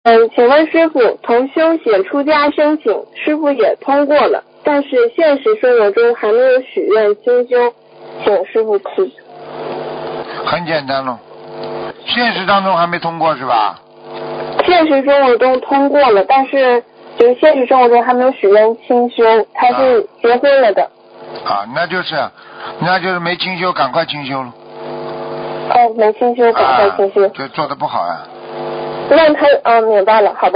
请问师傅，同修写出家申请，师傅也通过了，但是现实生活中还没有许愿精修，请师傅指。 很简单了，现实当中还没通过是吧？ 现实生活中通过了，但是就是现实生活中还没有许愿清修，他是结婚了的。 那就是没清修，赶快清修了。 没清修，赶快清修。 就做得不好呀。 那他明白了，好的。